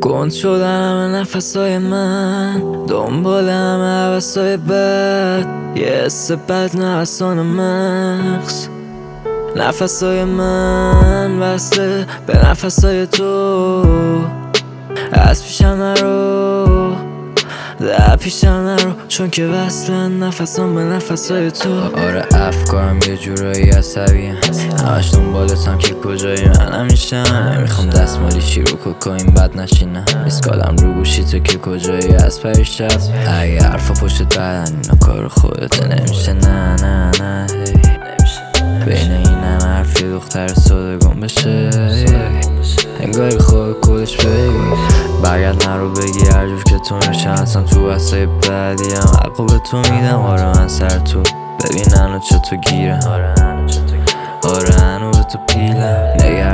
گند شدن همه نفسای من، دنبال همه حوثای بد، یه حس بد نوسان مغز. نفسای من وصله به نفسای تو، از پیشم نرو، در پیشم نرو، چون که وصلن نفسام به نفسای تو. آره افکارم یه جورایی عصبیه، همش دنبالتم که کجایی من همیشم. نمیخوام دستمالی چی رو کوکائین بد نشینم، میسکالم رو گوشی تو که کجایی از پریشب. اگه حرفا پشت بدن اینا کار خودته، نمیشه نه نه نه بین این همه حرفی دختر ساده گم بشه، انگاری خواه کلش بگی برگرد نرو بگی هر جور که تو میشه. اصلا تو بحثای بعدی هم حقو به تو میدم. آره من سر تو ببین هنو چطور گیرم، آره هنو به تو پیلم.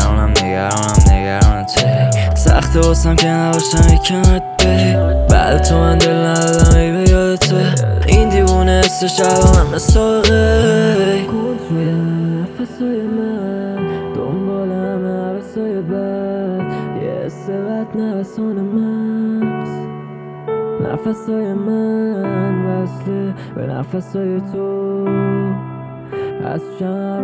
نگرانت سخته واسم که نباشم ای کنارت بری، بعد تو من دل ندادم ای به یاد تو. این دیوونه حسش الانم مثل غی نفسای من، دنبال همه حوثای بد، یه حس بد نوسان مغز. نفسای من وصله به نفسای تو، از پیشم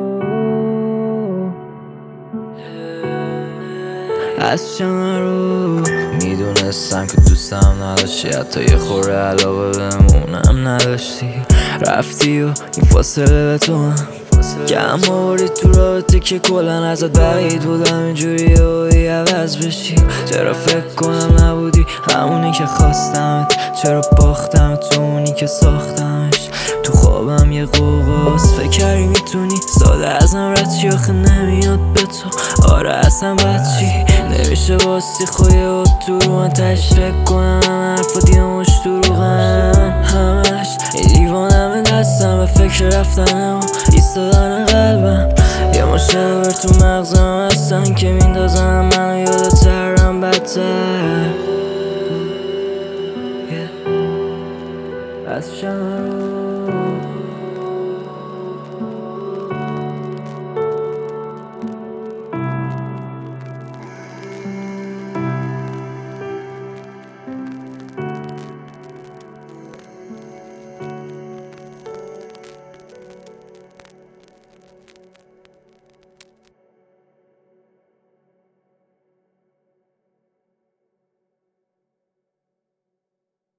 نرو. میدونستم که دوستم نداشتی، حتی یه خوره علاوه بمونم نداشتی. رفتی و این فاصله به تو هم کم آوردی تو رابطه که کلن ازت بعید بودم. اینجوری و عوض بشی، چرا فکر کنم نبودی همونی که خواستمت، چرا باختم تو اونی که ساختمش. تو خوابم یه قوقاست فکر کردی میتونی ساده ازم رد چی، آخه نمیاد به تو. آره اصلا بد چی نمیشه واسه خویه و تو رو من تش فکر کنم همه حرفا دیاماش دروغن. همش یه دیوانم دستم به فکر رفتنه و ایستادن قلبم. یه مشاور تو مغزم هستن که میندازن منو یادترم بدتر. از